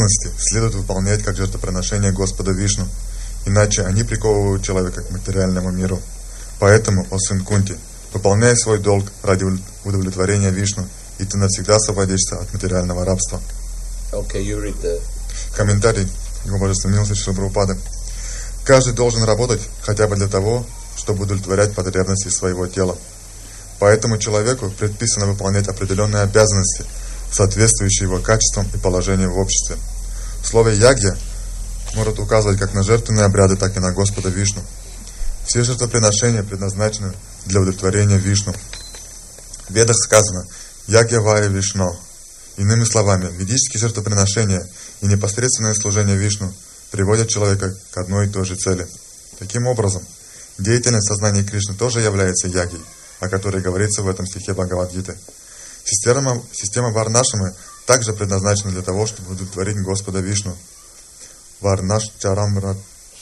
обязанности следует выполнять как жертвоприношение Господа Вишну, иначе они приковывают человека к материальному миру. Поэтому, о сын Кунти, выполняй свой долг ради удовлетворения Вишну, и ты навсегда освободишься от материального рабства. Okay, you read the... Комментарий Его Божества Милости Шрила Прабхупады. Каждый должен работать хотя бы для того, чтобы удовлетворять потребности своего тела. Поэтому человеку предписано выполнять определенные обязанности, соответствующие его качествам и положению в обществе. Слово «ягья» может указывать как на жертвенные обряды, так и на Господа Вишну. Все жертвоприношения предназначены для удовлетворения Вишну. В Ведах сказано «ягья вая Вишно». Иными словами, ведические жертвоприношения и непосредственное служение Вишну приводят человека к одной и той же цели. Таким образом, деятельность сознания Кришны тоже является ягьей, о которой говорится в этом стихе Бхагавад-гиты. Система Варнашрамы также предназначена для того, чтобы удовлетворить Господа Вишну. Варнашчарамра...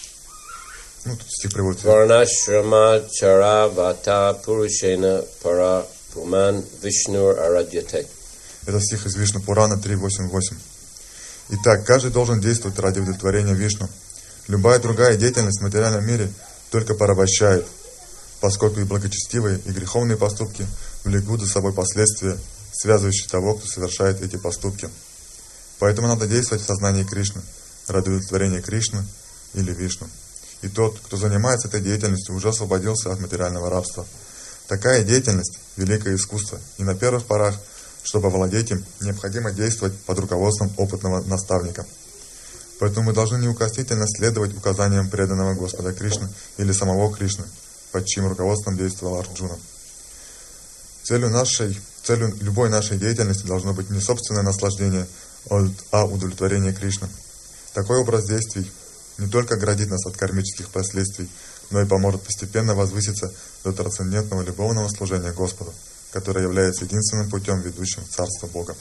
стих приводится. Varnashrama charavata purushena para puman Vishnur aradhyate. Это стих из Вишну Пурана 3.8.8. Итак, каждый должен действовать ради удовлетворения Вишну. Любая другая деятельность в материальном мире только порабощает, поскольку и благочестивые, и греховные поступки влекут за собой последствия, связывающие того, кто совершает эти поступки. Поэтому надо действовать в сознании Кришны, ради удовлетворения Кришны или Вишну. И тот, кто занимается этой деятельностью, уже освободился от материального рабства. Такая деятельность – великое искусство, и на первых порах, чтобы овладеть им, необходимо действовать под руководством опытного наставника. Поэтому мы должны неукоснительно следовать указаниям преданного Господа Кришны или самого Кришны, под чьим руководством действовал Арджуна. Целью любой нашей деятельности должно быть не собственное наслаждение, а удовлетворение Кришны. Такой образ действий не только оградит нас от кармических последствий, но и поможет постепенно возвыситься до трансцендентного любовного служения Господу, которое является единственным путем, ведущим в Царство Бога.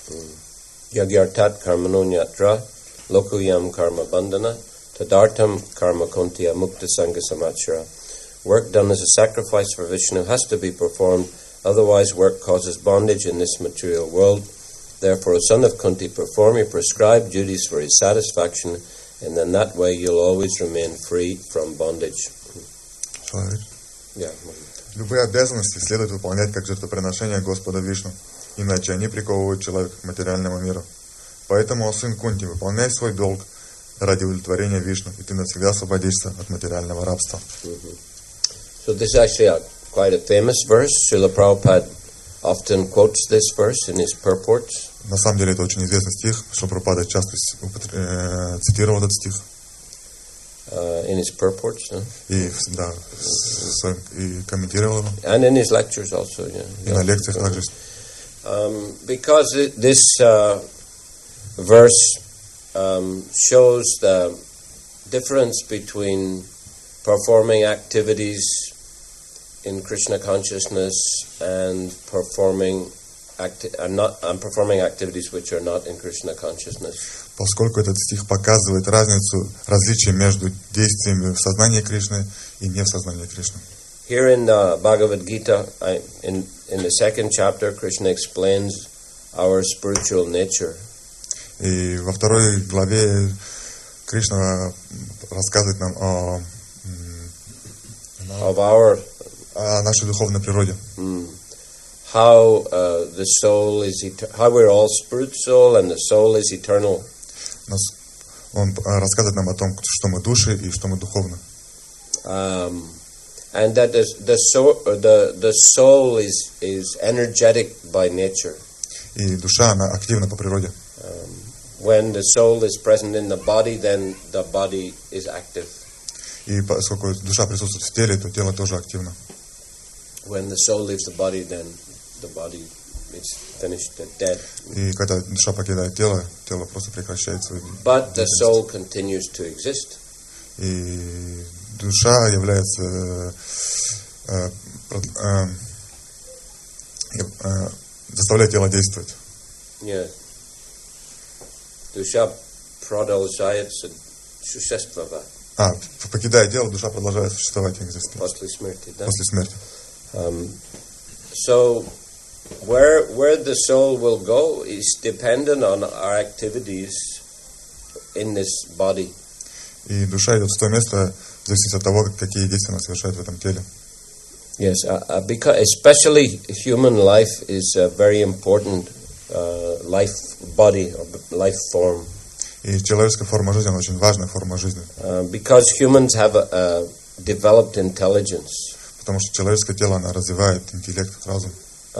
Yagyartat karmanonyatra lokuyam karma bandhana tadartam karma kontiya mukta sangha samachara. Work done as a sacrifice for Vishnu has to be performed, otherwise work causes bondage in this material world. Therefore, O son of Kunti, perform your prescribed duties for his satisfaction, and in that way you'll always remain free from bondage. Yeah. Любые обязанности следует выполнять как жертвоприношение Господа Вишну, иначе они приковывают человека к материальному миру. Поэтому, о сын Кунти, выполняй свой долг ради удовлетворения Вишну, и ты навсегда освободишься от материального рабства. So this is actually quite a famous verse. Srila Prabhupada often quotes this verse in his purports. На самом деле это очень известный стих, что Прабхупада часто цитировал этот стих. In his purports, no? И комментировал его. And in his lectures also, yeah. И на лекциях также. Because this verse shows the difference between performing activities in Krishna consciousness and performing activities which are not in Krishna consciousness. Поскольку этот стих показывает различие между действиями в сознании Кришны и не в сознании Кришны. Here in Bhagavad Gita, in the second chapter, Krishna explains our spiritual nature. И во второй главе Кришна рассказывает нам о нашей духовной природе. How the soul is how we're all spiritual and the soul is eternal. Он рассказывает нам о том, что мы души и что мы духовны. And that the soul is energetic by nature. И душа, она активна по природе. When the soul is present in the body, then the body is active. И поскольку душа присутствует в теле, то тело тоже активно. When the soul leaves the body, then the body is finished, dead. И когда душа покидает тело, тело просто прекращает свою деятельность. But the soul continues to exist. И душа является заставляет тело действовать. Yeah. Душа продолжает существовать. Покидая тело, душа продолжает существовать и экзистировать. После смерти, да? После смерти. So, where the soul will go is dependent on our activities in this body. И душа идет в то место, в зависимости от того, какие действия она совершает в этом теле. Yes, because especially human life is a very important life body or life form. И человеческая форма жизни, она очень важная форма жизни. Because humans have a developed intelligence. Потому что человеческое тело, оно развивает интеллект, разум.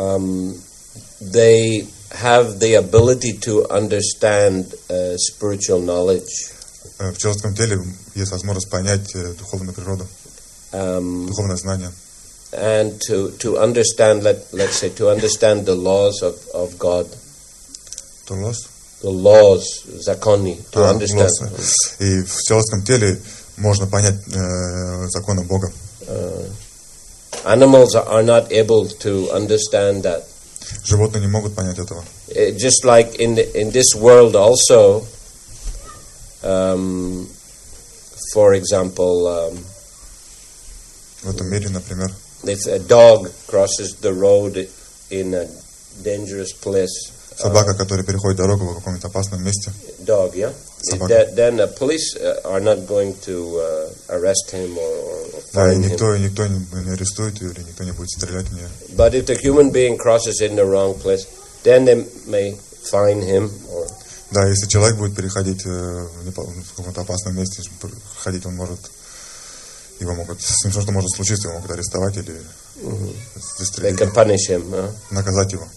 They have the ability to understand spiritual knowledge. В человеческом теле есть возможность понять духовную природу, духовное знание. And to understand, let's say, to understand the laws of God. The laws, zakoni, to understand. И в человеческом теле можно понять законы Бога. Animals are not able to understand that. Животные не могут понять этого. Just like in this world also, for example, в этом мире, например, if a dog crosses the road in a dangerous place, собака, которая переходит дорогу в каком-нибудь опасном месте, dog, yeah, then the police are not going to arrest him or да, и fine никто him. не арестует ее, или никто не будет стрелять в нее. But if the human being crosses in the wrong place, then they may fine him or. Да, если человек будет переходить в каком-то опасном месте, ходить, он может, его могут, с ним что-то может случиться, его могут арестовать или They can punish him. наказать его.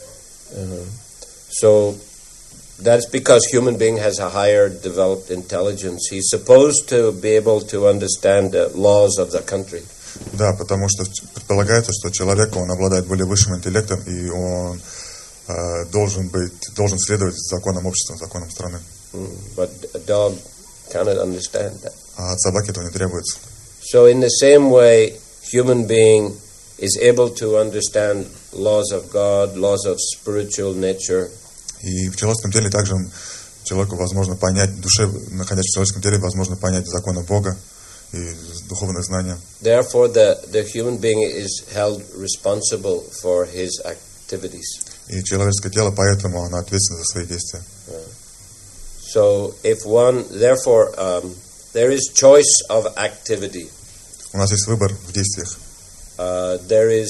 So that's because human being has a higher developed intelligence. He's supposed to be able to understand the laws of the country. Да, потому что предполагается, что человек, он обладает более высшим интеллектом, и он должен следовать законам общества, законам страны. But a dog cannot understand that. А от собаки этого не требуется. So in the same way, human being is able to understand laws of God, laws of spiritual nature. И в человеческом теле также человеку возможно понять, душе, находясь в человеческом теле, возможно понять законы Бога и духовное знание. Therefore, the human being is held responsible for his activities. И человеческое тело, поэтому оно ответственно за свои действия. So, therefore, there is choice of activity. У нас есть выбор в действиях. There is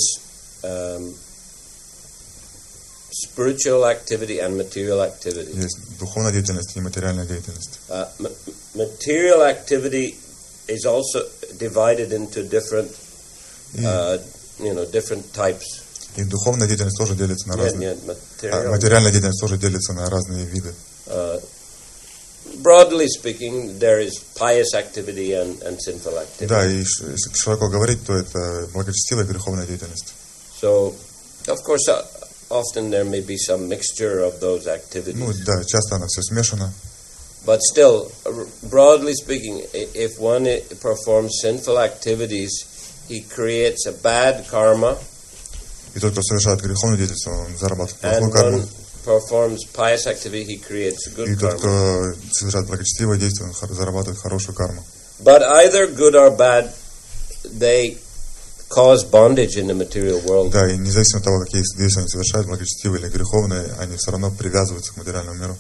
spiritual activity and material activity. Есть духовная деятельность и материальная деятельность. Material activity is also divided into different, different types. И духовная деятельность тоже делится на разные. Материальная деятельность тоже делится на разные виды. Broadly speaking, there is pious activity and sinful activity. Да, и если широко говорить, то это благочестивая греховная деятельность. So, of course, often there may be some mixture of those activities. Ну да, часто она все смешана. But still, broadly speaking, if one performs sinful activities, he creates a bad karma. И тот, кто совершает греховную деятельность, он зарабатывает плохую And карму. one performs pious activity, he creates good И тот, karma. кто совершает благочестивое действие, он зарабатывает хорошую карму. But either good or bad, they cause bondage in the material world. Да, и независимо от того, какие действия они совершают, благочестивые или греховные, они все равно привязываются к материальному миру.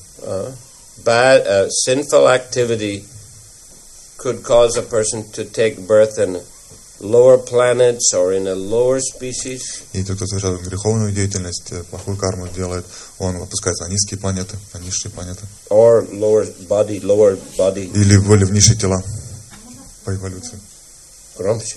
Sinful activity could cause a person to take birth in lower planets or in a lower species. И тот, кто совершает греховную деятельность, плохую карму делает, он опускается на низкие планеты, на низшие планеты. Or lower body. Или в низшие тела по эволюции. Громче.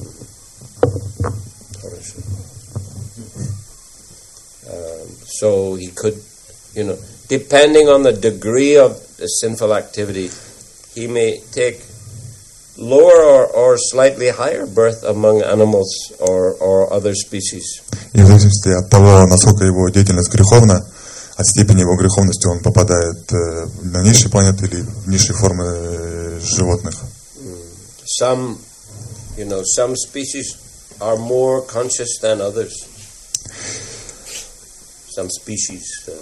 So he could, depending on the degree of the sinful activity, he may take lower or slightly higher birth among animals or other species. И в зависимости от того, насколько его деятельность греховна, от степени его греховности он попадает на низшие планеты или в низшие формы животных. Some species are more conscious than others. Some species,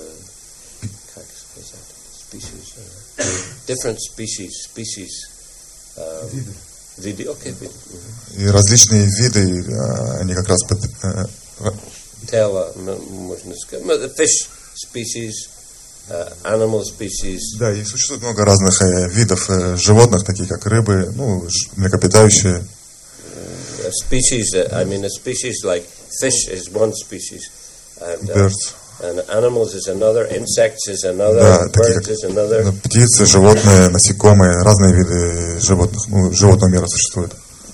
different species. Виды, okay. И различные виды, они как раз Tela, можно сказать, the fish species, animal species. Да, и существует много разных видов животных, такие как рыбы, ну, млекопитающие. A species like fish is one species. And, Birds. and animals is another, insects is another, Да, такие birds как is another. птицы, животные, насекомые, разные виды животных, ну, животного мира существуют.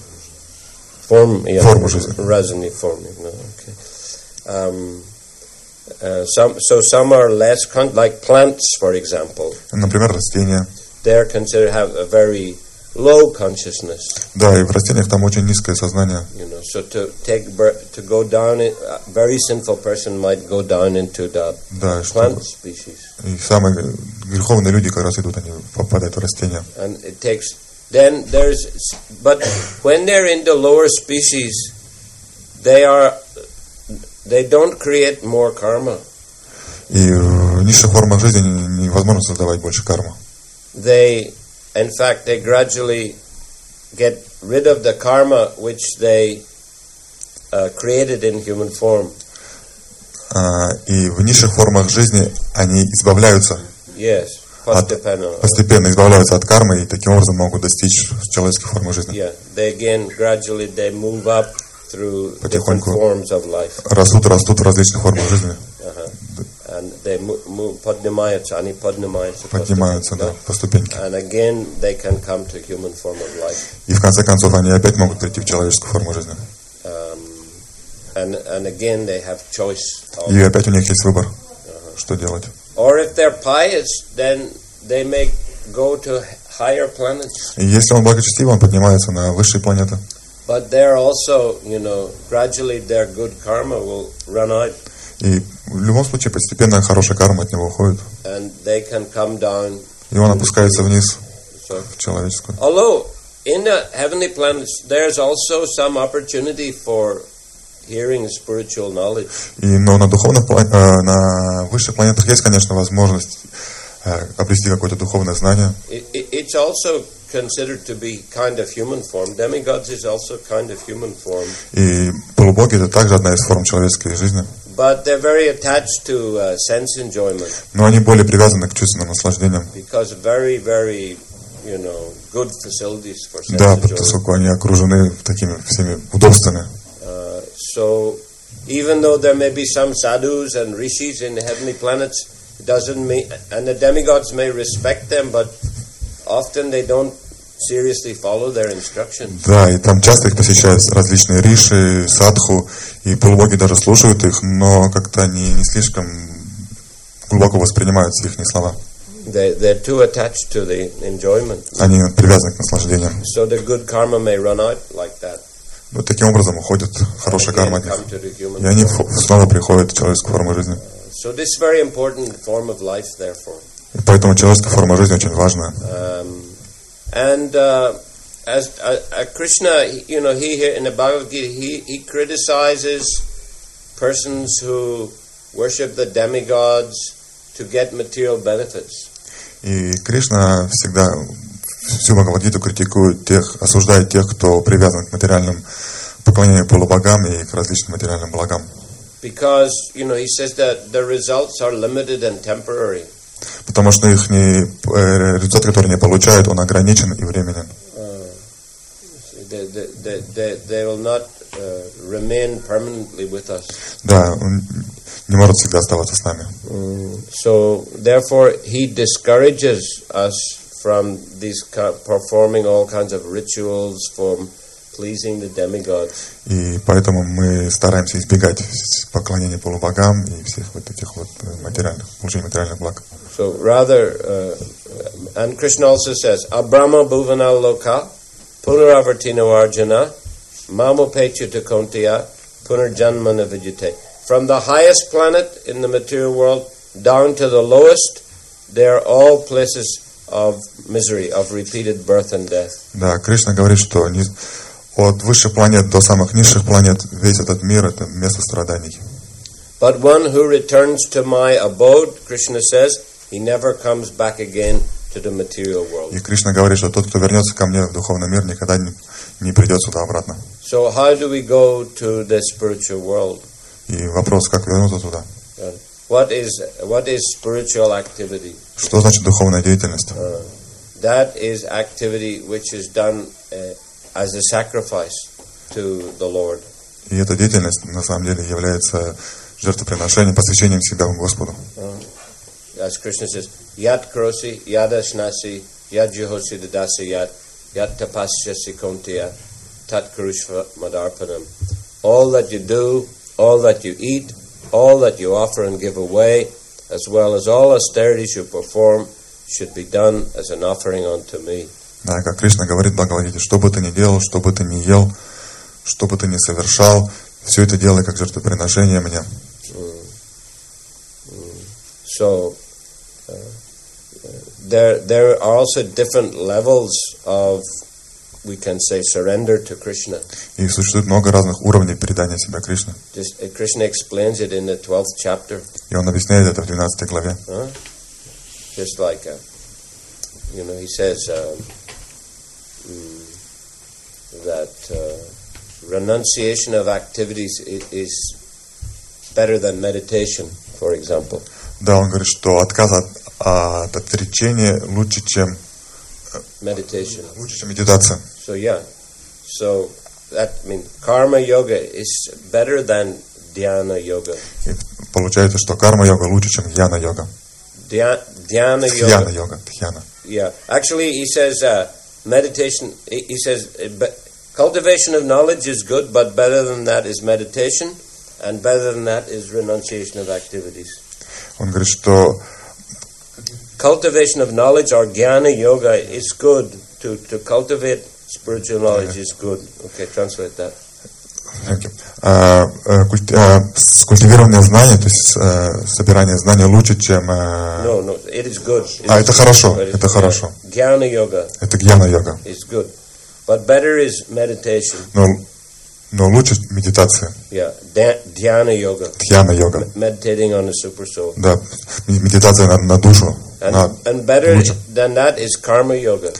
Форму жизни. Razony form, no, okay. Some are less, like plants, for example. Например, растения. They're considered have a very low consciousness. Да, и в растениях там очень низкое сознание. You know, so to go down, a very sinful person might go down into the plant species. И самые греховные люди как раз идут, они попадают в растения. And it takes but when they're in the lower species, they don't create more karma. И в низших формах жизни невозможно создавать больше карму. In fact, they gradually get rid of the karma which they created in human form. И в низших формах жизни они избавляются. Yes, постепенно избавляются от кармы и таким образом могут достичь человеческой формы жизни. Yeah, they move up through different forms of life. Растут в различных формах жизни. And they поднимаются, да, по ступеньке. And again they can come to human form of life. И в конце концов они опять могут прийти в человеческую форму жизни. And again they have choice. И опять у них есть выбор, что делать. Or if they're pious, then they may go to higher planets. И если он благочестивый, он поднимается на высшие планеты. But they're also, gradually their good karma will run out. И в любом случае постепенно хорошая карма от него уходит. And they can come down. И он опускается вниз в человеческую. Although in the heavenly planets there's also some opportunity for hearing spiritual knowledge. Но на духовных на высших планетах есть, конечно, возможность обрести какое-то духовное знание. It's also considered to be kind of human form. Demigods is also kind of human form. И полубоги это также одна из форм человеческой жизни. But they're very attached to sense enjoyment. Но они более привязаны к чувственным наслаждениям. Because very, very, good facilities for sense да, enjoyment. поскольку они окружены такими всеми удобствами. So, even though there may be some sadhus and rishis in the heavenly planets, it doesn't mean, and the demigods may respect them, but often they don't seriously follow their instructions. Да, и там часто их посещают различные риши, садху, и полубоги даже слушают их, но как-то они не слишком глубоко воспринимают их слова. They're too attached to the enjoyment. Они привязаны к наслаждениям. So the good karma may run out like that. Вот таким образом уходит хорошая карма от них. И они снова приходят в человеческую форму жизни. So this is very important form of life, therefore. И поэтому человеческая форма жизни очень важна. And as Krishna, he here in the Bhagavad Gita, he criticizes persons who worship the demigods to get material benefits. И Кришна всегда всю Бхагавад-гиту критикует осуждает тех, кто привязан к материальным поклонению полубогам и к различным материальным благам. Because, he says that the results are limited and temporary. Потому что их результат, который они получают, он ограничен и временен. They will not remain permanently with us. Да, он не может всегда оставаться с нами. So, therefore, he discourages us from these performing all kinds of rituals for pleasing the demigods. И поэтому мы стараемся избегать поклонения полубогам и всех вот таких вот получения материальных благ. So rather, and Krishna also says, Abrahma bhuvana loka punaravartino arjuna mamopechyuta kontiya punarjanmana vidyate. From the highest planet in the material world down to the lowest, they are all places of misery, of repeated birth and death. Да, Кришна говорит, что от высших планет до самых низших планет весь этот мир это место страданий. But one who returns to my abode, Krishna says, he never comes back again to the material world. И Кришна говорит, что тот, кто вернется ко мне в духовный мир, никогда не придет сюда обратно. So how do we go to the spiritual world? И вопрос, как вернуться туда? What is spiritual activity? Что значит духовная деятельность? That is activity which is done as a sacrifice to the Lord. И эта деятельность на самом деле является жертвоприношением, посвящением себя Господу. As Krishna says, Yat krosi, yadashnasi, yad juhosi dadasi yat, yat tapasyasi kontiya, tat kurushva madarpanam. All that you do, all that you eat, all that you offer and give away, as well as all austerities you perform, should be done as an offering unto me. Да, как Кришна говорит в Бхагавад-гите, что бы ты ни делал, что бы ты ни ел, что бы ты ни совершал, все это делай как жертвоприношение мне. So, there are also different levels of, we can say, surrender to Krishna. И существует много разных уровней передания себя Кришне. Krishna explains it in the 12th chapter. И он объясняет это в 12 главе. Just like, he says that renunciation of activities is better than meditation, for example. Да, он говорит, что отказ от отречения лучше, чем meditation. Лучше, чем медитация. So that means karma yoga is better than dhyana yoga. И получается, что карма-йога лучше, чем дьяна-йога. Dhyana yoga. Dhyana. Yeah. Actually, he says meditation. He says cultivation of knowledge is good, but better than that is meditation, and better than that is renunciation of activities. Он говорит, что cultivation of knowledge or jnana yoga is good. To cultivate spiritual knowledge is good. Okay, translate that. Культивирование знаний, то есть собирание знаний лучше, чем... No, it is good. Это хорошо, это хорошо. Jnana yoga. Это гьяна-йога. It's good. But better is meditation. Но лучше медитация. Yeah, dhyana yoga. Дьяна-йога. Meditating on the super soul. Да, медитация на душу. And better than that is karma yoga.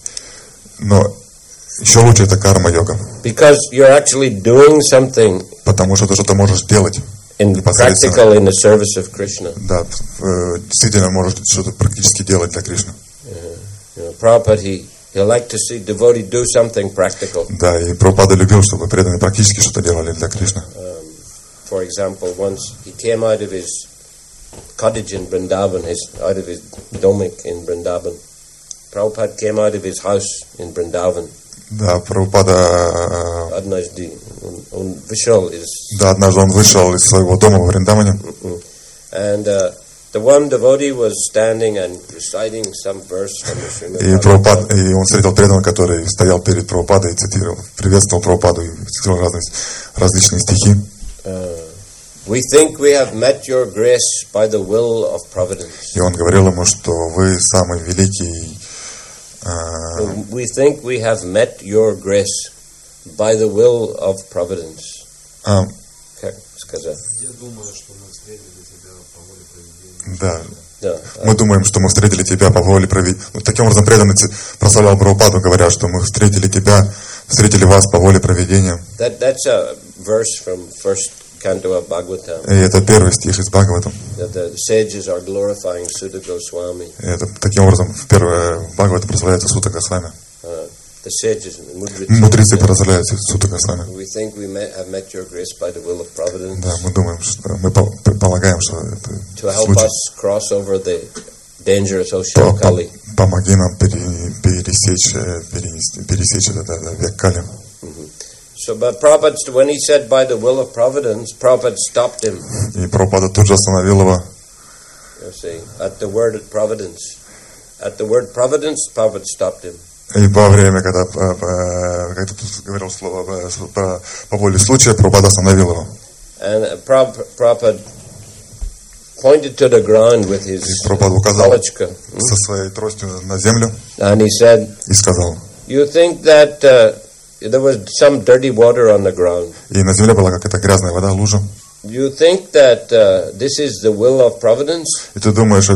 Но еще лучше это карма-йога. Because you're actually doing something. Потому что ты что-то можешь делать. Practical in the service of Krishna. Да, действительно можешь что-то практически делать для Кришны. Prabhupada, he liked to see devotee do something practical. Да, и Прабхупада любил, чтобы преданные практически что-то делали для Кришны. For example, once he came out of his cottage in Vrindavan, out of his domik in Vrindavan. Prabhupada came out of his house in Vrindavan. Да, Прабхупада... Однажды он вышел из... Да, однажды он вышел из своего дома в Вриндаване. And the one devotee was standing and reciting some verse from the Srimad Bhagavatam. И он встретил преданного, который стоял перед Прабхупадой и цитировал, приветствовал Прабхупаду и цитировал различные стихи. We think we have met your grace by the will of providence. И он говорил ему, что вы самый великий. We think we have met your grace by the will of providence. Я думаю, что мы встретили тебя по воле провидения. Да. Мы думаем, что мы встретили тебя по воле провидения. Таким образом, преданный прославлял Прабхупаду, говоря, что мы встретили вас по воле провидения. That's a verse from first canto of Bhagavatam. И это первый стих из Бхагаватам. The sages are glorifying Sutta Goswami. Это таким образом в Бхагавате прославляется Сута Госвами. The sages, мудрецы прославляют Сута Госвами. We think we have met your grace by the will of providence. Да, мы думаем, что мы полагаем, что это to help us cross over the dangerous ocean of Kali. Помоги нам пересечь этот век Кали. So, but Prabhupada, when he said by the will of providence, Prabhupada stopped him. И Прабхупада тут же остановил его. You see, at the word providence. At the word providence, Prabhupada stopped him. И во время, когда тут говорил слово по воле случая, Прабхупада остановил его. And Prabhupada pointed to the ground with his palochka. Со своей тростью на землю. And he said, и сказал, you think that there was some dirty water on the ground. И на земле была какая-то грязная вода, лужа. You think that this is the will of providence? И ты думаешь,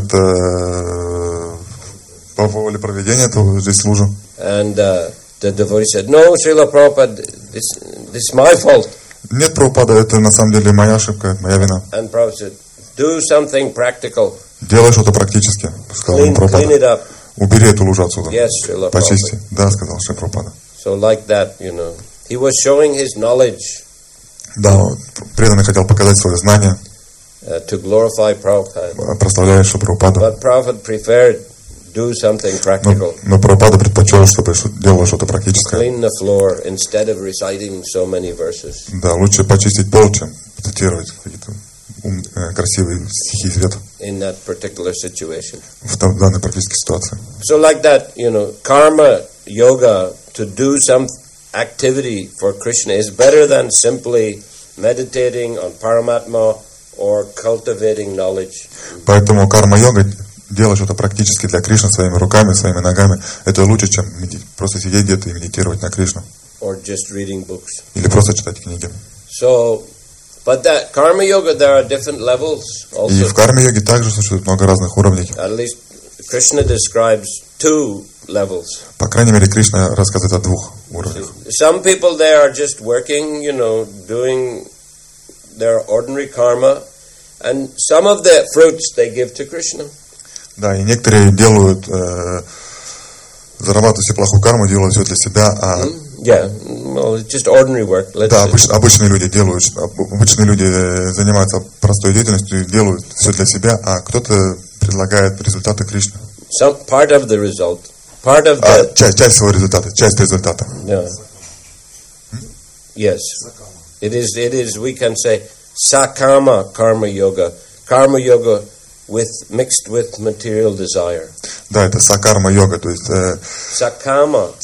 это по воле провидения, то здесь лужа? And the devotee said, no, Srila Prabhupada, this is my fault. Нет, Прабхупада, это на самом деле моя ошибка, моя вина. And Prabhupada said, Do something practical. Делай что-то практически, сказал Clean Прабхупада. it up. Убери эту лужу отсюда. Yes, Srila Почисти. Prabhupada. Да, сказал Шри Прабхупада. So like that, he was showing his knowledge Да, преданный хотел показать свое знание, to glorify Prabhupada. прославляя Шри Прабхупаду. But Prabhupada preferred do something practical. Но Прабхупада предпочел, чтобы делал что-то практическое. Clean the floor instead of reciting so many verses. Да, лучше почистить пол, чем цитировать какие-то красивые стихи из ветра In that particular situation. в данной практической ситуации. So like that, karma yoga, to do some activity for Krishna, is better than simply meditating on Paramatma or cultivating knowledge. Поэтому карма-йога, делать что-то практически для Кришны своими руками, своими ногами, это лучше, чем просто сидеть где-то и медитировать на Кришну. Or just reading books. Или просто читать книги. So, but that karma yoga, there are different levels also. И в карме-йоге также существует много разных уровней. At least Krishna describes 2 levels. По крайней мере, Кришна рассказывает о 2 уровнях. Some people, they are just working, doing their ordinary karma, and some of the fruits they give to Krishna. Да, и некоторые делают, зарабатывают себе плохую карму, делают все для себя, а Yeah, well, it's just ordinary work. Let's да, say. обычные люди делают, обычные люди занимаются простой деятельностью, делают все для себя, а кто-то предлагает результаты Кришны. Some part of the result, part of the Часть своего результата, часть результата. yeah. Yes, it is. We can say sakama karma yoga mixed with material desire. Да, это сакарма-йога, то есть Sakama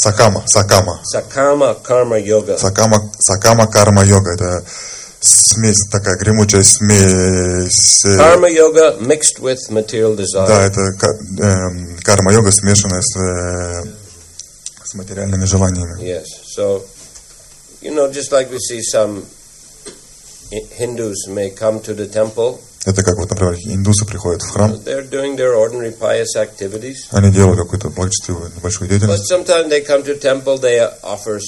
karma yoga. Сакама карма-йога, это смесь, такая гремучая смесь. Karma yoga mixed with material desire. Да, это карма-йога, смешанная с материальными желаниями. Yes. So, just like we see some Hindus may come to the temple. Это как вот, например, индусы приходят в храм, They're doing their ordinary pious activities. они делают какую-то благочестивую небольшую But деятельность. sometimes they come to temple, they offer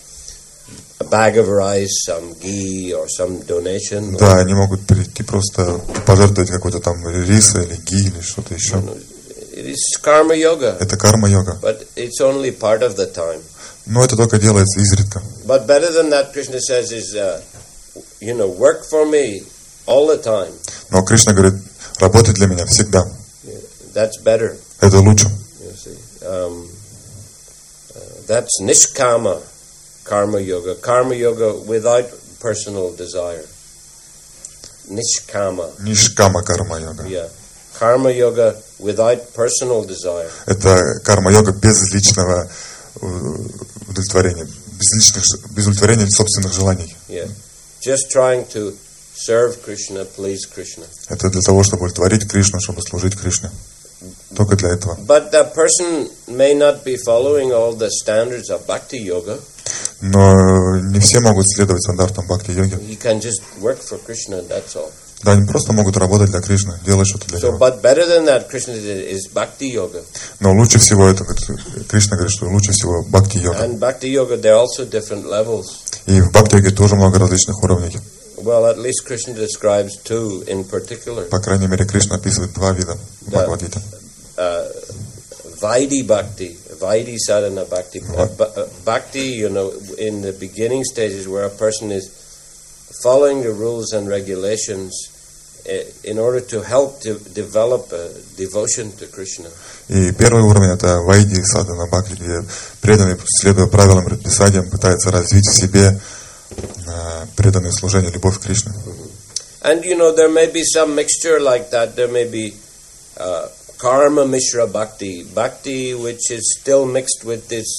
a bag of rice, some ghee, or some donation. Да, они могут прийти просто пожертвовать какой-то там рис или ги или что-то еще. It is karma yoga, Это карма-йога. but it's only part of the time. Но это только делается изредка. But better than that, Krishna says, is work for me all the time. Но Кришна говорит, работай для меня всегда. That's better. Это лучше. You see, that's nishkama karma yoga without personal desire. Nishkama, Нишкама карма-йога. yeah, karma yoga without personal desire. Это карма-йога без личного удовлетворения, без удовлетворения собственных желаний. Yeah, just trying to serve Krishna, please Krishna. Это для того, чтобы удовлетворить Кришну, чтобы служить Кришне. Только для этого. But the person may not be following all the standards of bhakti yoga. Но не все могут следовать стандартам бхакти-йоги. He can just work for Krishna, that's all. Да, они просто могут работать для Кришны, делать что-то для So, него. but better than that, Krishna is bhakti yoga. Но лучше всего это, Кришна говорит, что лучше всего бхакти-йога. And bhakti yoga, there are also different levels. И в бхакти-йоге тоже много различных уровней. Well, at least Krishna describes 2 in particular. По крайней мере, Кришна описывает 2 вида в Бхагавад-гите. Vaidhi sadhana bhakti. Bhakti, in the beginning stages where a person is following the rules and regulations in order to help to develop a devotion to Krishna. И первый уровень это вайди садхана бхакти, где преданный, следуя правилам и предписаниям, пытается развить в себе преданное служение, любовь к Кришне. And there may be some mixture like that. There may be karma mishra bhakti, which is still mixed with this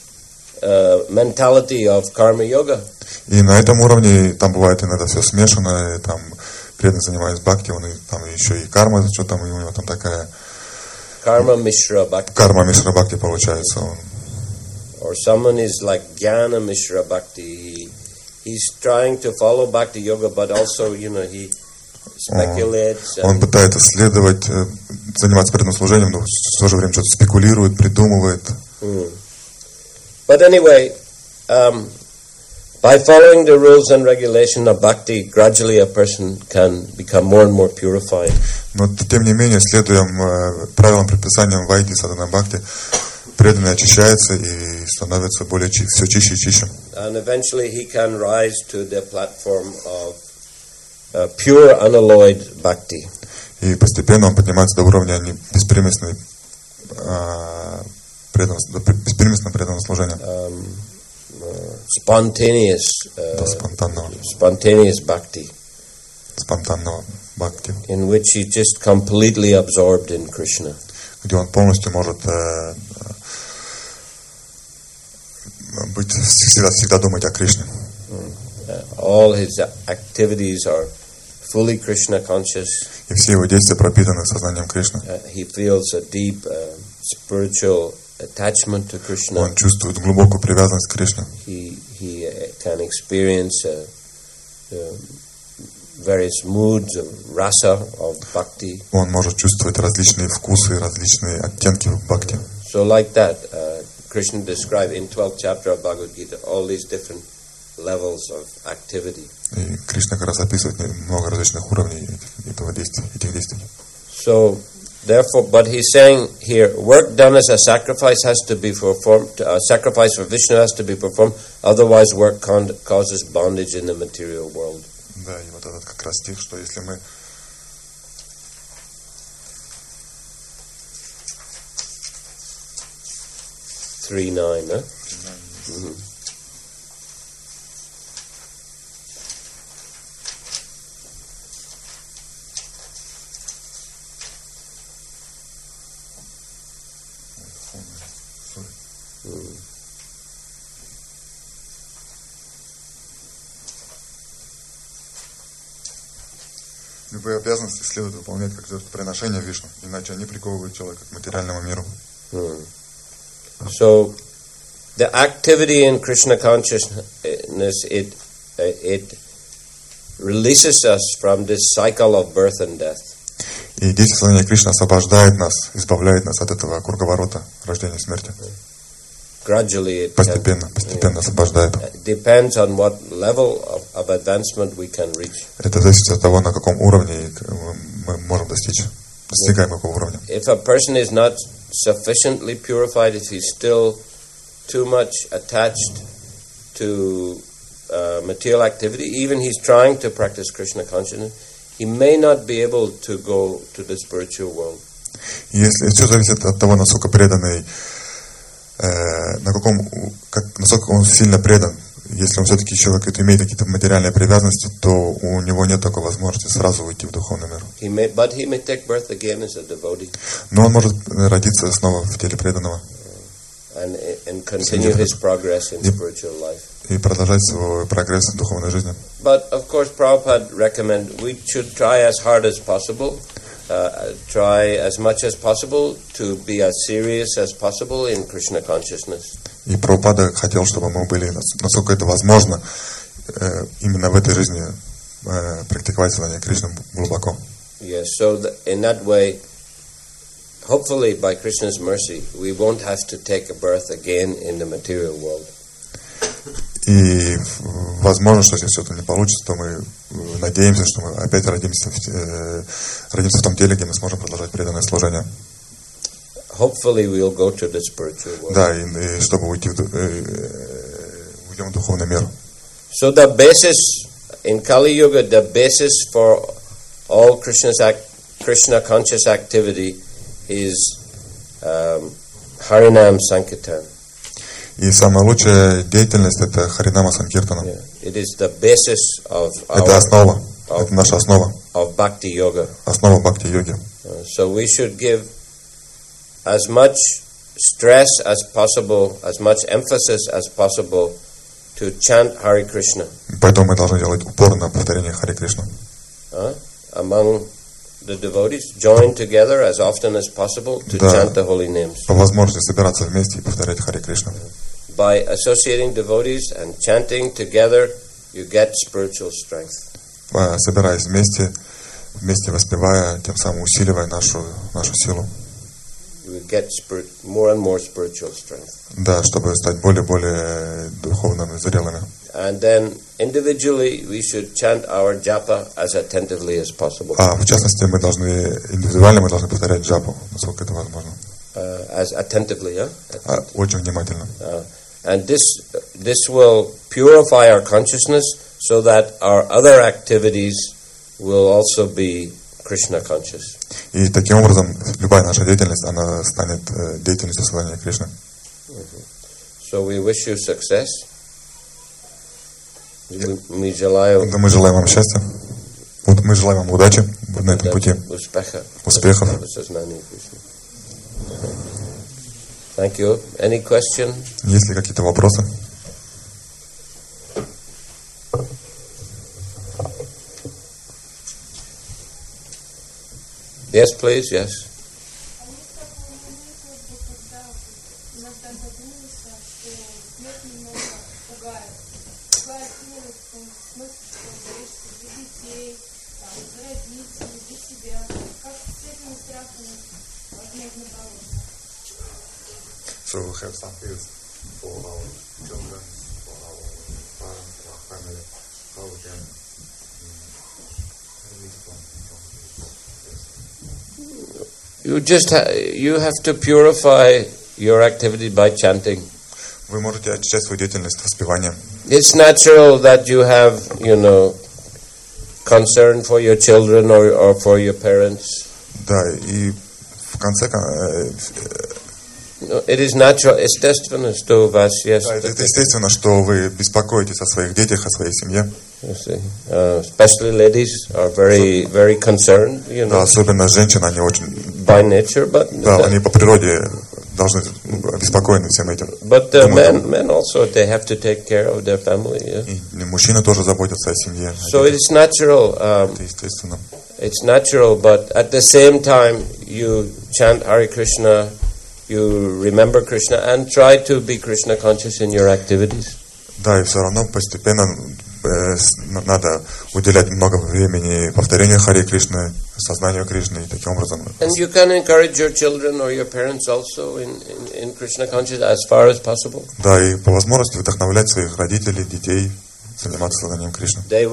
mentality of karma yoga. И на этом уровне там бывает иногда все смешано, и там преданный занимается бхакти, он там еще и карма, что там у него там такая Karma mishra bhakti. Карма мишра бхакти получается. Or someone is like jnana mishra bhakti. He's trying to follow bhakti yoga, but also, he speculates. Он пытается следовать, заниматься преданным служением, но в то же время что-то спекулирует, придумывает. But anyway, By following the rules and regulation of bhakti, gradually a person can become more and more purified. Но, тем не менее, следуя правилам, предписаниям вайги, садхана бхакти, преданный очищается и становится более все чище и чище. And eventually he can rise to the platform of pure, unalloyed bhakti. И постепенно он поднимается до уровня беспримесного преданного служения. Spontaneous bhakti. Спонтанного бхакти. In which he just completely absorbed in Krishna. Где он полностью может быть всегда думать о Кришне. All his activities are fully Krishna conscious. И все его действия пропитаны сознанием Кришны. He feels a deep spiritual attachment to Krishna. Он чувствует глубокую привязанность к Кришне. He can experience various moods of rasa, of bhakti. Он может чувствовать различные вкусы, различные оттенки в бхакти. So like that, Krishna described in 12th chapter of Bhagavad Gita all these different levels of activity. И Кришна как раз описывает много различных уровней этих действий. So, therefore, but he's saying here, work done as a sacrifice has to be performed. A sacrifice for Vishnu has to be performed. Otherwise, work causes bondage in the material world. Да, и вот этот как раз стих, что если мы Three nine, huh? Mm-hmm. Любые обязанности следует выполнять как жертвоприношение Вишну, иначе они приковывают человека к материальному миру. So, the activity in Krishna consciousness, it releases us from this cycle of birth and death. И действие сознания Кришны освобождает нас, избавляет нас от этого круговорота рождения и смерти. Gradually, it постепенно освобождает. Depends on what level of advancement we can reach. Это зависит от того, на каком уровне мы можем достигаем какого уровня. If a person is not sufficiently purified, if he's still too much attached to material activity, even he's trying to practice Krishna consciousness, he may not be able to go to the spiritual world. Если все зависит от того, насколько преданный, насколько он сильно предан. Если он все-таки еще имеет какие-то материальные привязанности, то у него нет такой возможности сразу уйти в духовный мир. Но он может родиться снова в теле преданного и продолжать свой прогресс в духовной жизни. But of course, Prabhupada recommend we should try as hard as possible, try as much as possible to be as serious as possible in Krishna consciousness. И Прабхупада хотел, чтобы мы были, насколько это возможно, именно в этой жизни практиковать сознание Кришны глубоко. Yes, so in that way, hopefully by Krishna's mercy, we won't have to take a birth again in the material world. И возможно, что если что-то не получится, то мы надеемся, что мы опять родимся в том теле, где мы сможем продолжать преданное служение. Hopefully we'll go to the spiritual world. Да, и чтобы уйдем в духовный мир. So the basis in Kali Yuga, the basis for all Krishna conscious activity is Harinam Sankirtan. И самая лучшая деятельность это Харинама Санкиртана. It is the basis of это основа, это наша основа. Of Bhakti Yoga. Основа бхакти-йоги. So we should give as much stress as possible, as much emphasis as possible to chant Hare Krishna. Поэтому мы должны делать упор на повторение Харе Кришна. Among the devotees, join together as often as possible to chant the holy names. По возможности собираться вместе и повторять Харе Кришна. By associating devotees and chanting together, you get spiritual strength. Собираясь вместе воспевая, тем самым усиливая нашу силу. we get more and more spiritual strength. Да, чтобы стать более духовными, зрелыми. And then individually we should chant our japa as attentively as possible. В частности, индивидуально мы должны повторять джапу, насколько это возможно. As attentively, yeah? Очень внимательно. And this will purify our consciousness so that our other activities will also be Krishna conscious. И таким образом любая наша деятельность, она станет деятельностью славления Кришны. So we wish you success. Мы желаем вам счастья. Мы желаем вам удачи на этом пути. Успехов. Thank you. Any question? Есть ли какие-то вопросы? Yes, please. Yes. So we have some fears for our children, for our parents, for our family. How we can release from this? You have to purify your activity by chanting. Вы можете очищать свою деятельность воспеванием. It's natural that you have, concern for your children or for your parents. Да, и в конце it is natural, естественно, что у вас есть. Да, это естественно, что вы беспокоитесь о своих детях, о своей семье. Especially ladies are very, very concerned, Да, особенно женщины, они очень. By nature, but. Да, они по природе должны обеспокоены всем этим. But men also, they have to take care of their family. Yeah? И мужчины тоже заботятся о семье. So it is natural. Это естественно. It's natural, but at the same time, you chant Hare Krishna. You remember Krishna and try to be Krishna conscious in your activities. Да, и все равно постепенно надо уделять много времени повторению Харе Кришны, сознанию Кришны и таким образом. And you can encourage your children or your parents also in Krishna consciousness as far as possible. Да, и по возможности вдохновлять своих родителей, детей заниматься сознанием Кришны. They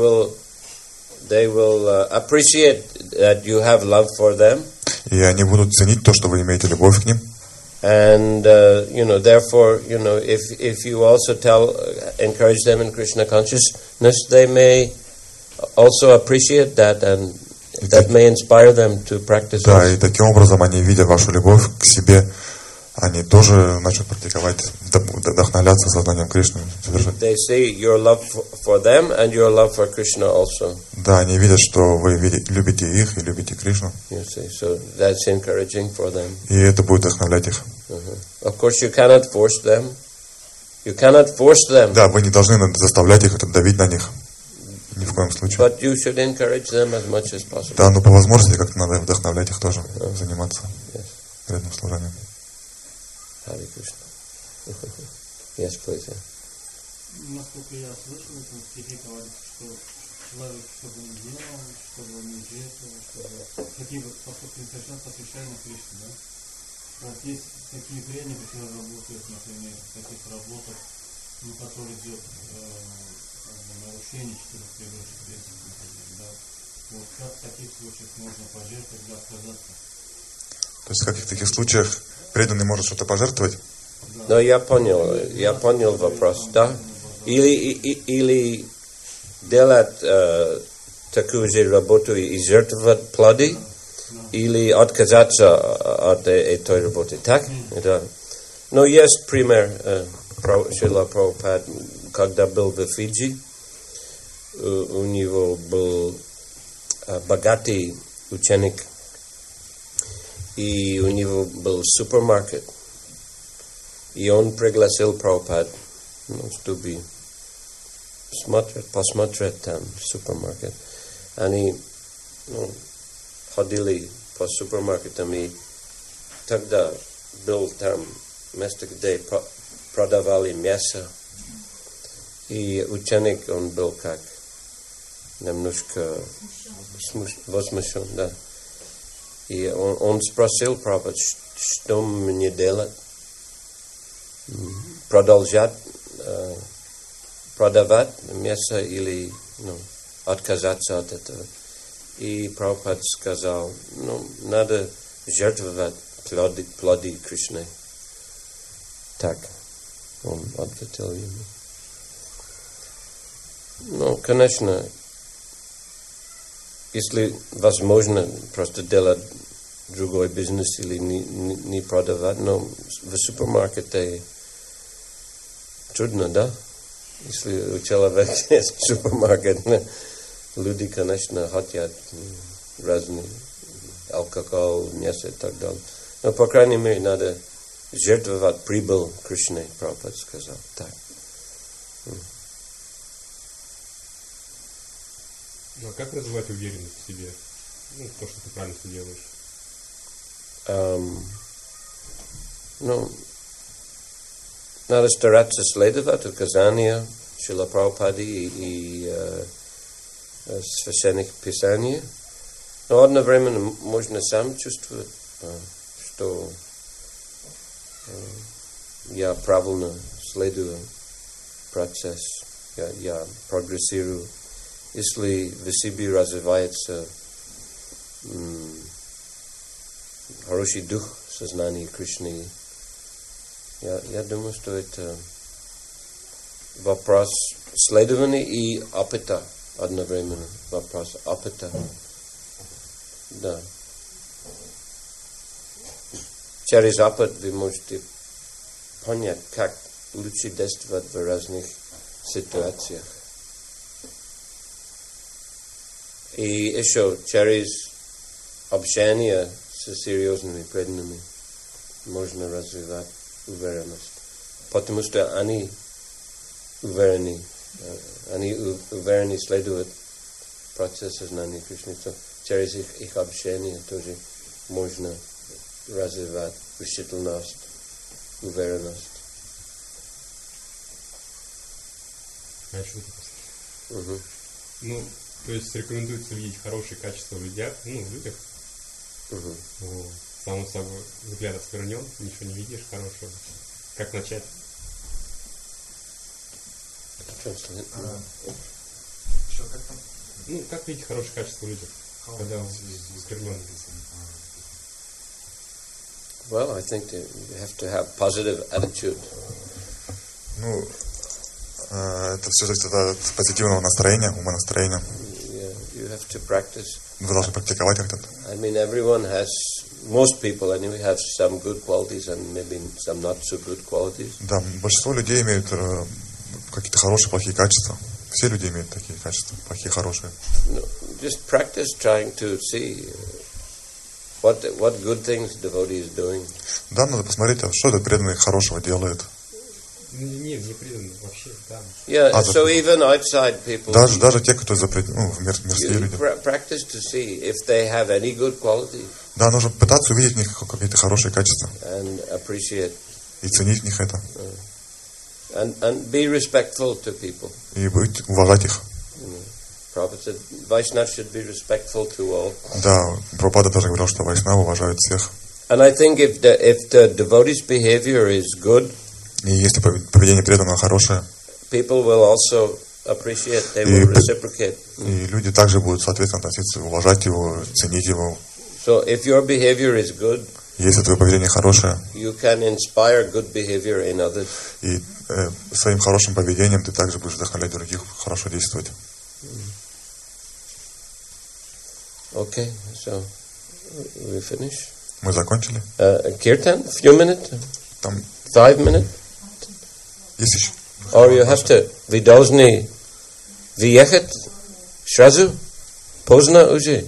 will appreciate that you have love for them. И они будут ценить то, что вы имеете любовь к ним. And therefore, if you also encourage them in Krishna consciousness, they may also appreciate that, and that may inspire them to practice. Да, и таким образом они, видя вашу любовь к себе, они тоже начнут практиковать, вдохновляться сознанием Кришны. They see your love for them and your love for Krishna also. Да, они видят, что вы любите их и любите Кришну. You see, so that's encouraging for them. И это будет вдохновлять их. Of course, you cannot force them. You cannot force them. Да, вы не должны заставлять их, давить на них. Ни в коем случае. But you should encourage them as much as possible. Да, но по возможности как-то надо вдохновлять их тоже, заниматься преданным служением. Hare Krishna. Yes, please. Yeah. Насколько я слышал, в этом стихе говорится, что человек, что бы ни делал, что бы ни жертвовал, какие бы поступки совершенно посвящаемы Кришне, да? Вот есть такие преданные, которые работают, например, в таких работах, которые идет нарушение четырех предыдущих принципов, да? Вот как в таких случаях можно пожертвовать, да, отказаться? То есть в каких таких случаях преданный может что-то пожертвовать? Но я понял вопрос, да? Или делать такую же работу и жертвовать плоды, или отказаться от этой работы, так? Да. Но есть пример Шрила Прабхупад, когда был в Фиджи, у него был богатый ученик, и у него был супермаркет. И он пригласил Прабхупад, чтобы посмотреть там супермаркет. Они ходили по супермаркетам, и тогда был там место, где продавали мясо. И ученик, он был как немножко возмущен, да. И он спросил Прабхупад, что мне делать? Продолжать продавать мясо или отказаться от этого? И Прабхупада сказал, надо жертвовать плоды Кришны. Так, он ответил ему. Конечно, если возможно просто делать другой бизнес или не продавать, но в супермаркете трудно, да? Если у человека есть супермаркет, люди, конечно, хотят разные алкоголь, мясо и так далее. Но, по крайней мере, надо жертвовать прибыль Кришны, Прабхупада сказал. Так. Ну, а как развивать уверенность в себе? То, что ты правильно все делаешь. Надо стараться следовать указания Шрила Прабхупады и священных писаний. Но одновременно можно сам чувствовать, что я правильно следую процесс, я прогрессирую. Если в себе развивается хороший дух сознания Кришны, я думаю, что это вопрос следования и опыта одновременно. Вопрос опыта. Да. Через опыт вы можете понять, как лучше действовать в разных ситуациях. И еще через общение с серьезными преданными можно развивать уверенность. Потому что они уверены следуют процессу знания Кришны. Через их общение тоже можно развивать решительность, уверенность. А что ты послушал? То есть рекомендуется видеть хорошие качества в людях, в людях. Само собой, взгляд отвернен, ничего не видишь хорошего. Как начать? Как видеть хорошие качества в людях, когда он сквернен? Well, I think that you have to have positive attitude. Это все зависит от позитивного настроения, умонастроения. You have to practice. Вы должны практиковать это. I mean, most people anyway have some good qualities and maybe some not so good qualities. Да, большинство людей имеют какие-то хорошие, плохие качества. Все люди имеют такие качества, плохие, хорошие. Just practice trying to see what good things devotee is doing. Да, надо посмотреть, что этот преданный хорошего делает. Не преданный вообще, да. Yeah, so even outside people. Даже те, кто мирские люди. Practice to see if they have any good qualities. Да, нужно пытаться увидеть в них какие-то хорошие качества. And appreciate. И ценить в них это. And be respectful to people. И уважать их. Prabhupada said, Vaishnava should be respectful to all. Да, Прабхупада даже говорил, что вайшнавы уважают всех. And I think if the devotee's behavior is good, и если поведение преданного хорошее, people will also appreciate, they will reciprocate. И люди также будут, соответственно, относиться, уважать его, ценить его. So if your behavior is good, если твое поведение хорошее, you can inspire good behavior in others. И своим хорошим поведением ты также будешь вдохновлять других хорошо действовать. Okay, so we finish. Мы закончили. Kirtan, few minutes. Там 5 minutes. Есть еще. Or you have to. Вы должны въехать сразу, поздно уже.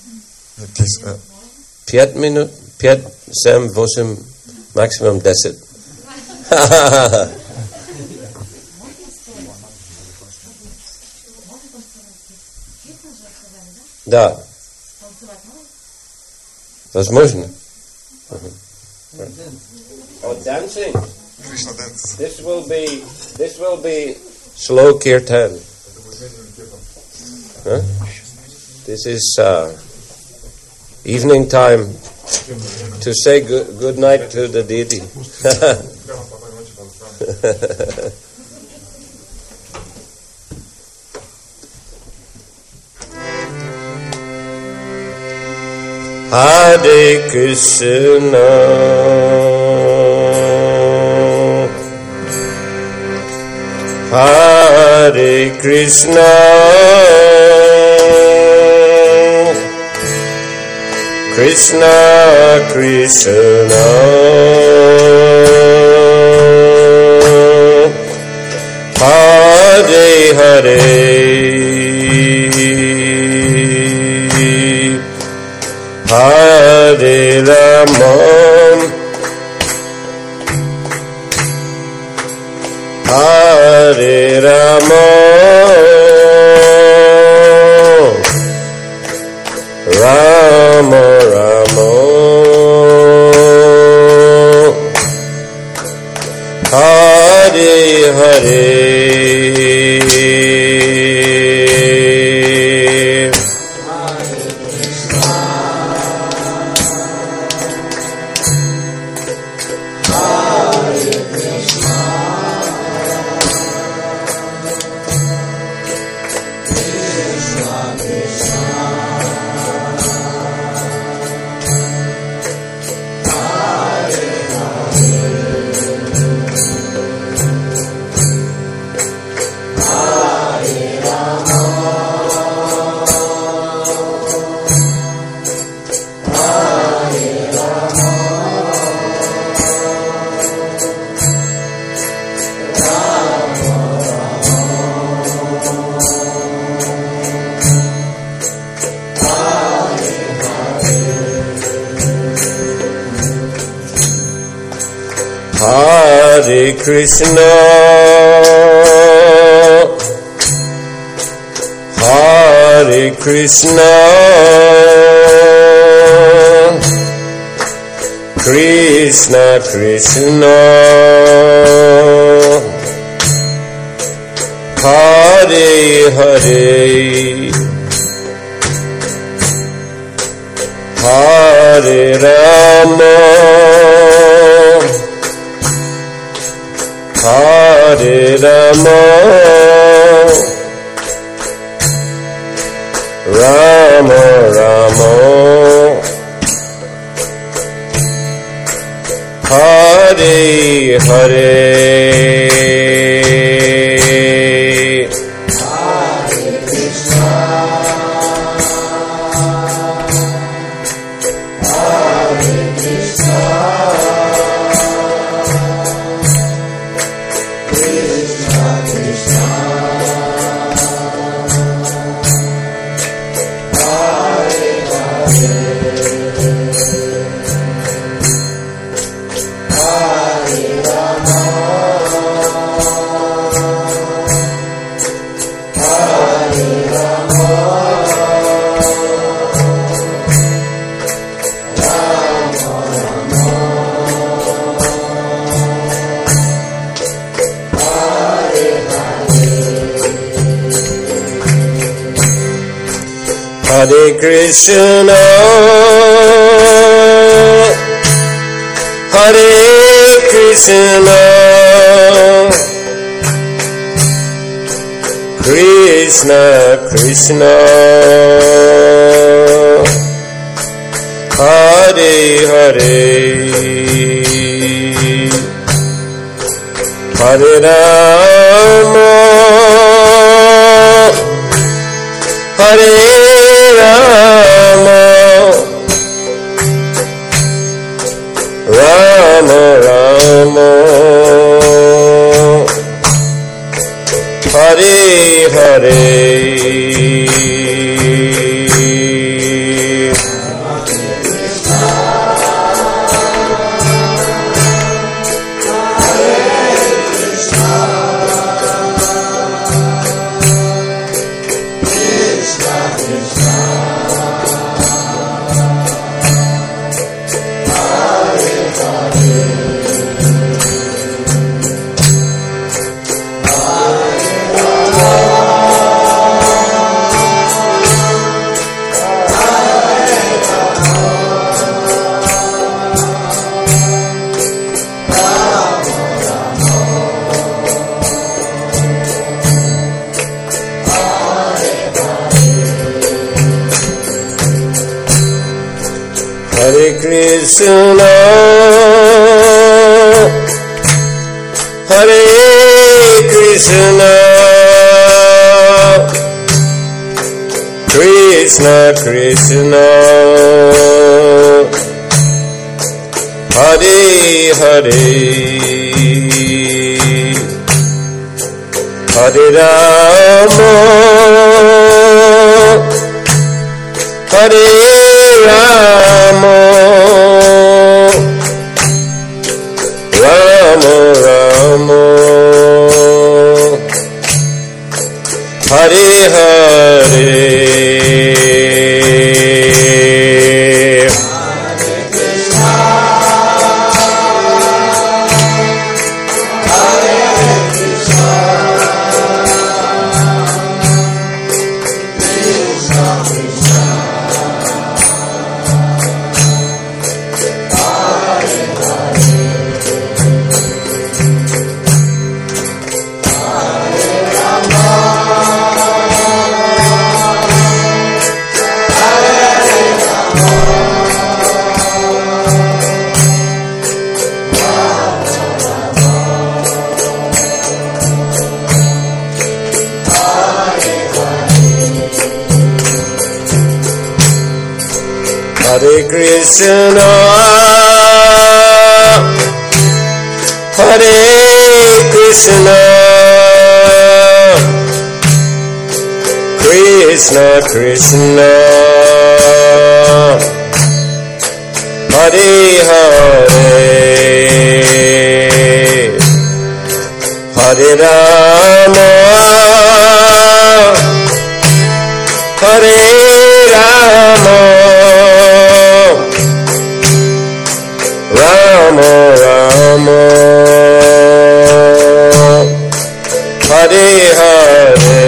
5 минут, 5, 7, 8, максимум 10. Да. Возможно. Or dancing. Krishna dance. This will be slow kirtan. Huh? This is evening time to say good night to the deity. Hare Krishna, Hare Krishna, Krishna Krishna, Hare Hare, Hare Rama, Hare Rama, Rama Rama, Hare Hare. Hare Krishna, Hare Krishna, Krishna Krishna, Hare Hare, Hare Rama, Hare Rama, Rama Rama, Hare Hare. Hare Krishna, Hare Krishna, Krishna Krishna, Hare Hare, Hare Rama, Hare Rama, Rama Rama, Hare Hare. Krishna, Hare Krishna, Krishna Krishna, Hare Hare, Hare Rama, Hare Rama, Rama Rama, Hare Hare. Hare Krishna, Hare Krishna, Krishna Krishna, Hare Hare, Hare Rama, Hare Rama, Rama Rama, Hare Hare.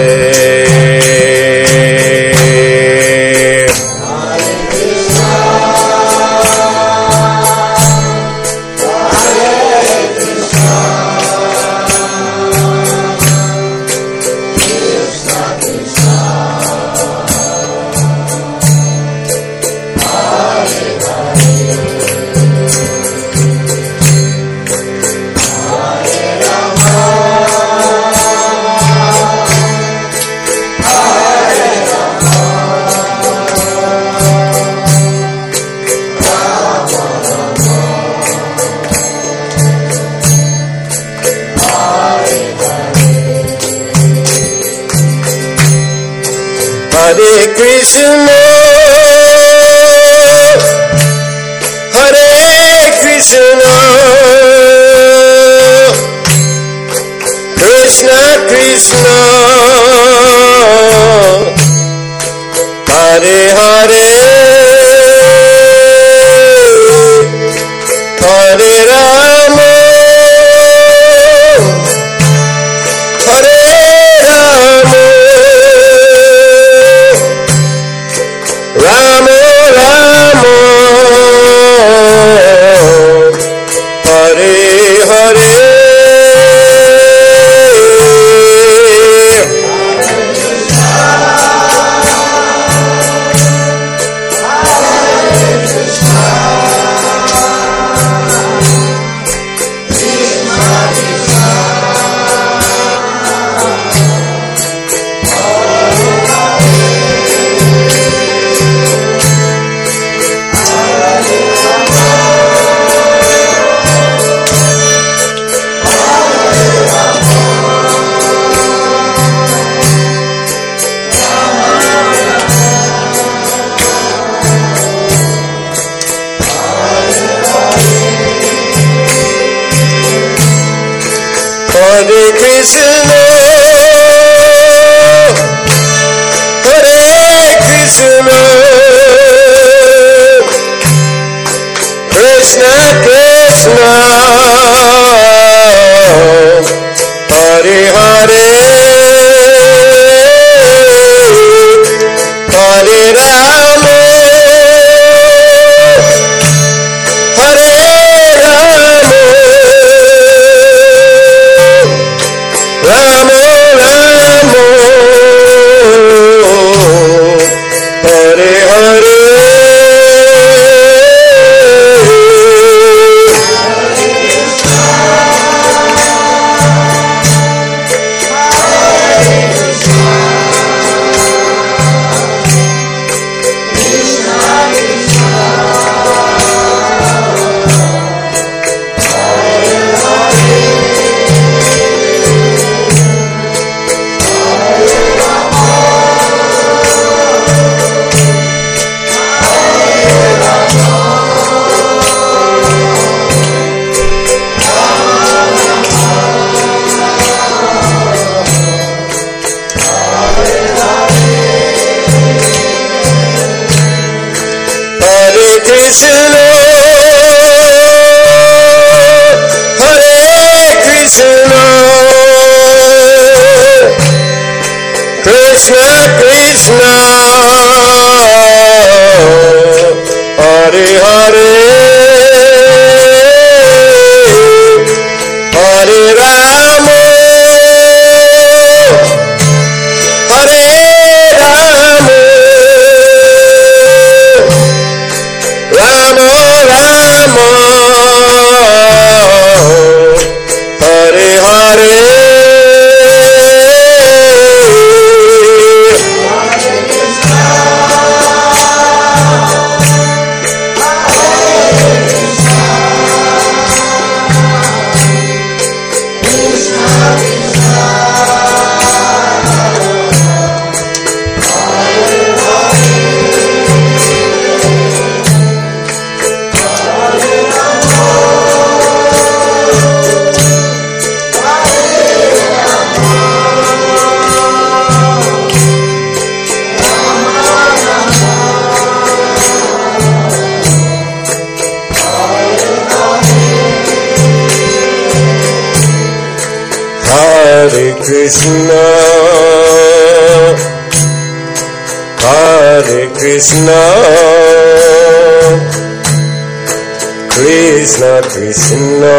Hare Krishna, Hare Krishna, Krishna Krishna, Hare Hare, Hare Rama, Hare Rama, Rama Rama, Hare Hare. Hare Krishna, Hare Krishna, Krishna Krishna, Hare Hare, Hare Rama, Hare Rama, Rama Rama, Hare Krishna, Hare Krishna, Krishna Krishna,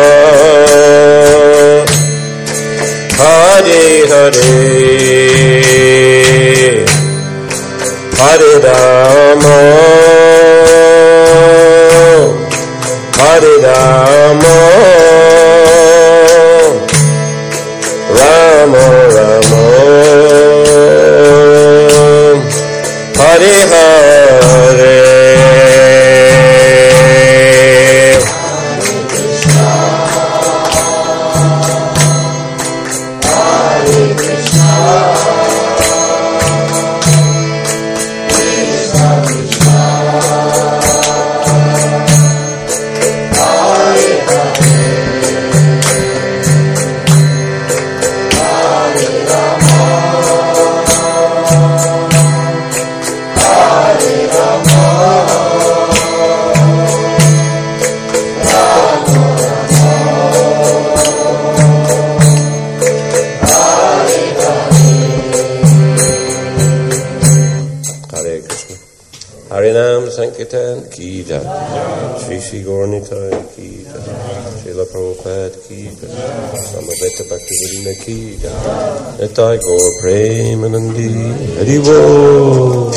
Hare Hare, Hare Rama, Hare Rama, Rama Rama, Hare Hare. Harinam Sankirtan ki jai, Shri Shri Gaura Nitai ki jai, Srila Prabhupada ki jai, Samaveta Bhaktivedanta ki jai, Nitai Gaur Premanandi Hari Bol.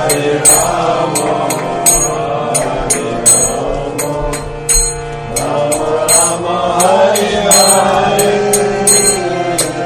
Hare Rama